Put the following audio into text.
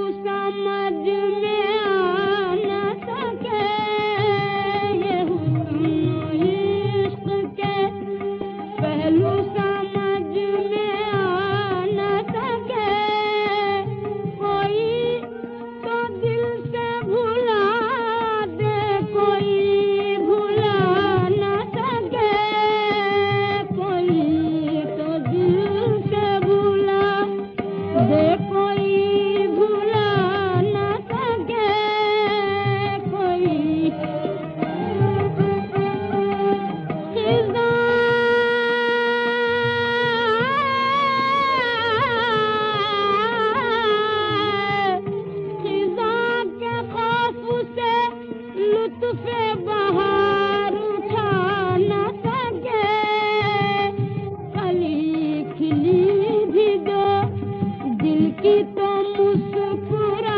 समझ में आ न सके ये हुस्न इश्क के पहलू समझ में आ न सके कोई तो दिल से भुला दे कोई भुला न सके कोई तो दिल से भुला दे कोई भुला न सके कोई खिज़ां खिज़ां के खौफ से लुत्फ़े बहार उठा न सके कली खिली भी दो दिल की तो मुस्कुरा